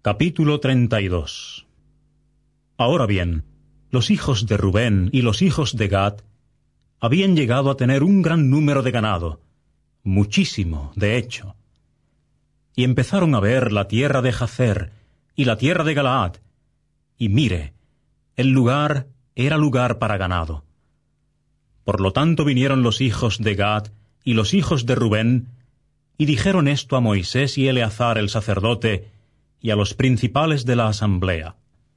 Capítulo 32. Ahora bien, los hijos de Rubén y los hijos de Gad habían llegado a tener un gran número de ganado, muchísimo, de hecho. Y empezaron a ver la tierra de Jazer y la tierra de Galaad, y mire, el lugar era lugar para ganado. Por lo tanto vinieron los hijos de Gad y los hijos de Rubén, y dijeron esto a Moisés y Eleazar el sacerdote, y a los principales de la asamblea.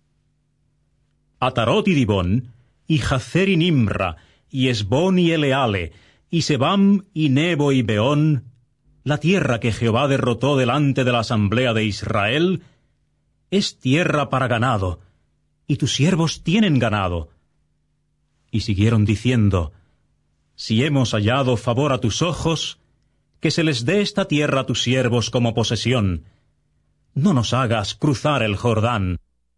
Atarot y Dibón, y Jazer y Nimra, y Esbón y Eleale, y Sebam y Nebo y Beón, la tierra que Jehová derrotó delante de la asamblea de Israel, es tierra para ganado, y tus siervos tienen ganado. Y siguieron diciendo, si hemos hallado favor a tus ojos, que se les dé esta tierra a tus siervos como posesión. No nos hagas cruzar el Jordán.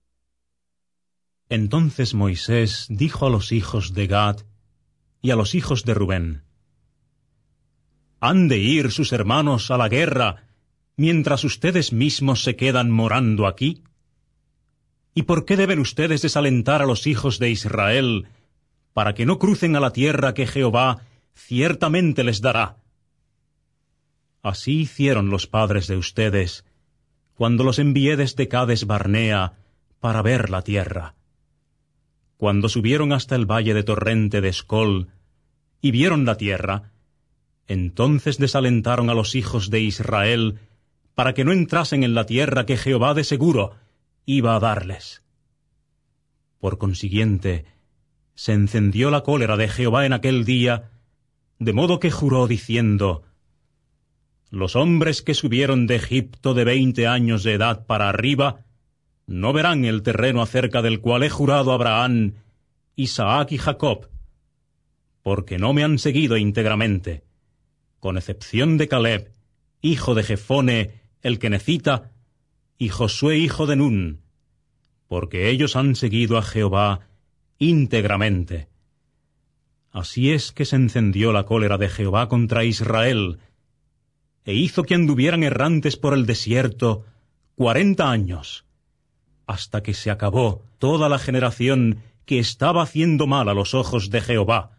Entonces Moisés dijo a los hijos de Gad y a los hijos de Rubén, ¿han de ir sus hermanos a la guerra mientras ustedes mismos se quedan morando aquí? ¿Y por qué deben ustedes desalentar a los hijos de Israel para que no crucen a la tierra que Jehová ciertamente les dará? Así hicieron los padres de ustedes cuando los envié desde Cades Barnea para ver la tierra. Cuando subieron hasta el valle de torrente de Escol y vieron la tierra, entonces desalentaron a los hijos de Israel para que no entrasen en la tierra que Jehová de seguro iba a darles. Por consiguiente, se encendió la cólera de Jehová en aquel día, de modo que juró diciendo, los hombres que subieron de Egipto de 20 años de edad para arriba no verán el terreno acerca del cual he jurado a Abraham, Isaac y Jacob, porque no me han seguido íntegramente, con excepción de Caleb, hijo de Jefone, el kenezita, y Josué, hijo de Nun, porque ellos han seguido a Jehová íntegramente. Así es que se encendió la cólera de Jehová contra Israel, e hizo que anduvieran errantes por el desierto 40 años, hasta que se acabó toda la generación que estaba haciendo mal a los ojos de Jehová.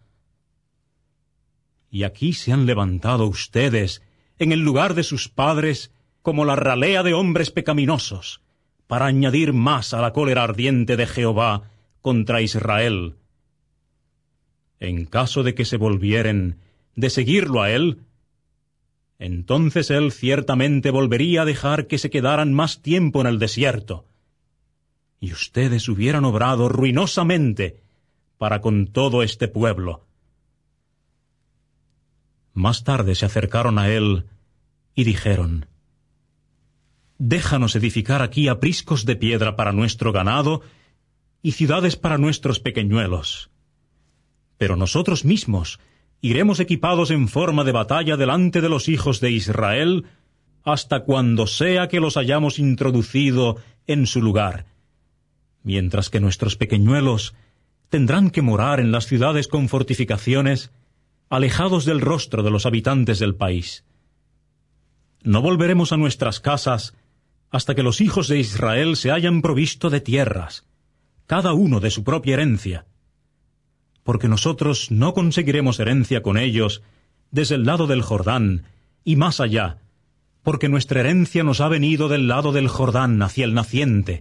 Y aquí se han levantado ustedes, en el lugar de sus padres, como la ralea de hombres pecaminosos, para añadir más a la cólera ardiente de Jehová contra Israel. En caso de que se volvieren de seguirlo a él, entonces él ciertamente volvería a dejar que se quedaran más tiempo en el desierto, y ustedes hubieran obrado ruinosamente para con todo este pueblo. Más tarde se acercaron a él y dijeron, déjanos edificar aquí apriscos de piedra para nuestro ganado y ciudades para nuestros pequeñuelos. Pero nosotros mismos iremos equipados en forma de batalla delante de los hijos de Israel hasta cuando sea que los hayamos introducido en su lugar, mientras que nuestros pequeñuelos tendrán que morar en las ciudades con fortificaciones, alejados del rostro de los habitantes del país. No volveremos a nuestras casas hasta que los hijos de Israel se hayan provisto de tierras, cada uno de su propia herencia, porque nosotros no conseguiremos herencia con ellos desde el lado del Jordán y más allá, porque nuestra herencia nos ha venido del lado del Jordán hacia el naciente.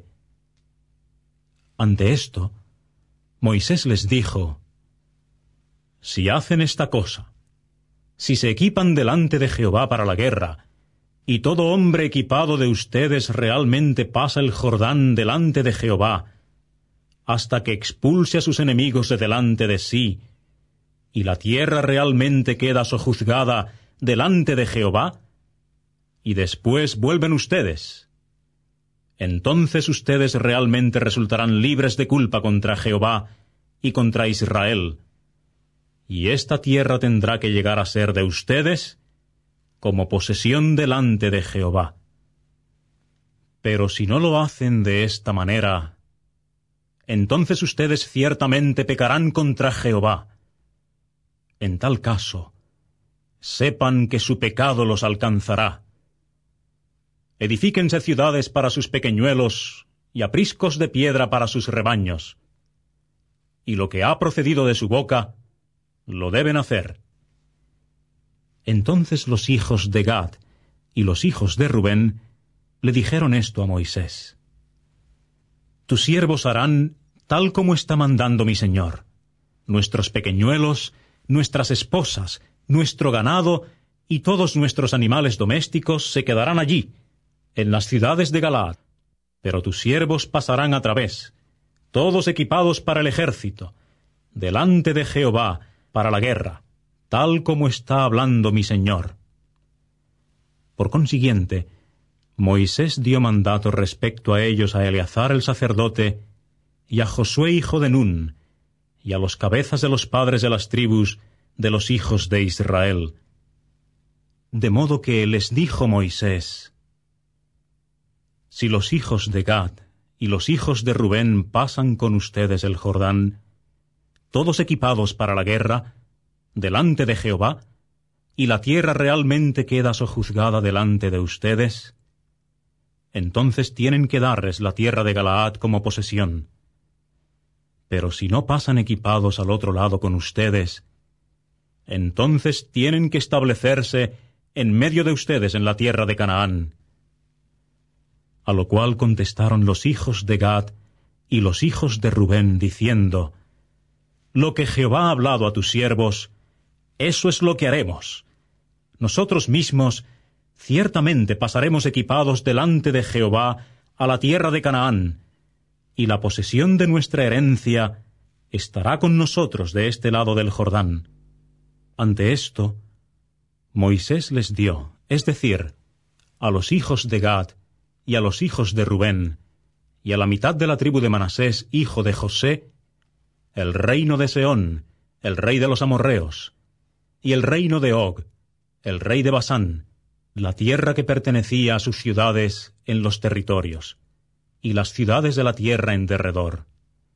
Ante esto, Moisés les dijo, si hacen esta cosa, si se equipan delante de Jehová para la guerra, y todo hombre equipado de ustedes realmente pasa el Jordán delante de Jehová, hasta que expulse a sus enemigos de delante de sí, y la tierra realmente queda sojuzgada delante de Jehová, y después vuelven ustedes, entonces ustedes realmente resultarán libres de culpa contra Jehová y contra Israel, y esta tierra tendrá que llegar a ser de ustedes como posesión delante de Jehová. Pero si no lo hacen de esta manera, entonces ustedes ciertamente pecarán contra Jehová. En tal caso, sepan que su pecado los alcanzará. edifíquense ciudades para sus pequeñuelos y apriscos de piedra para sus rebaños. Y lo que ha procedido de su boca, lo deben hacer. Entonces los hijos de Gad y los hijos de Rubén le dijeron esto a Moisés: Tus siervos harán tal como está mandando mi señor. Nuestros pequeñuelos, nuestras esposas, nuestro ganado y todos nuestros animales domésticos se quedarán allí, en las ciudades de Galaad. Pero tus siervos pasarán a través, todos equipados para el ejército, delante de Jehová para la guerra, tal como está hablando mi señor. Por consiguiente, Moisés dio mandato respecto a ellos a Eleazar el sacerdote y a Josué hijo de Nun, y a los cabezas de los padres de las tribus de los hijos de Israel. De modo que les dijo Moisés: Si los hijos de Gad y los hijos de Rubén pasan con ustedes el Jordán, todos equipados para la guerra, delante de Jehová, y la tierra realmente queda sojuzgada delante de ustedes, entonces tienen que darles la tierra de Galaad como posesión. Pero si no pasan equipados al otro lado con ustedes, entonces tienen que establecerse en medio de ustedes en la tierra de Canaán. A lo cual contestaron los hijos de Gad y los hijos de Rubén, diciendo: Lo que Jehová ha hablado a tus siervos, eso es lo que haremos. Nosotros mismos ciertamente pasaremos equipados delante de Jehová a la tierra de Canaán, y la posesión de nuestra herencia estará con nosotros de este lado del Jordán. Ante esto, Moisés les dio, es decir, a los hijos de Gad y a los hijos de Rubén, y a la mitad de la tribu de Manasés, hijo de José, el reino de Sehón, el rey de los amorreos, y el reino de Og, el rey de Basán, la tierra que pertenecía a sus ciudades en los territorios, y las ciudades de la tierra en derredor.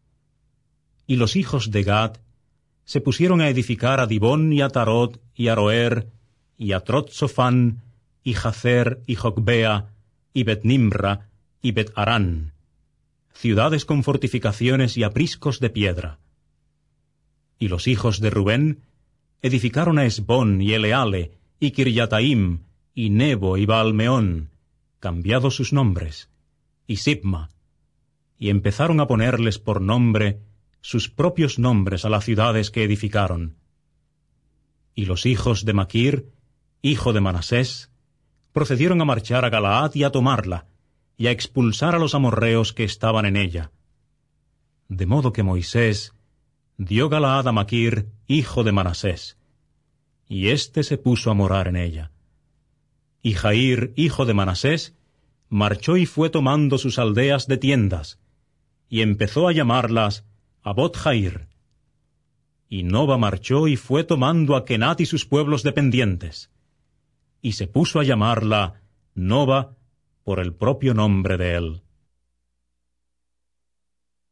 Y los hijos de Gad se pusieron a edificar a Dibón y a Tarot y a Aroer y a Trot-Sofán y Jazer y Jocbea y Bet-Nimra y Bet-Arán, ciudades con fortificaciones y apriscos de piedra. Y los hijos de Rubén edificaron a Esbón y Eleale y Kiriataim y Nebo y Baalmeón, cambiados sus nombres, y Sibma, y empezaron a ponerles por nombre sus propios nombres a las ciudades que edificaron. Y los hijos de Maquir, hijo de Manasés, procedieron a marchar a Galaad y a tomarla, y a expulsar a los amorreos que estaban en ella. De modo que Moisés dio Galaad a Maquir, hijo de Manasés, y éste se puso a morar en ella. Y Jair, hijo de Manasés, marchó y fue tomando sus aldeas de tiendas, y empezó a llamarlas Abot Jair. Y Noba marchó y fue tomando a Kenat y sus pueblos dependientes, y se puso a llamarla Noba por el propio nombre de él.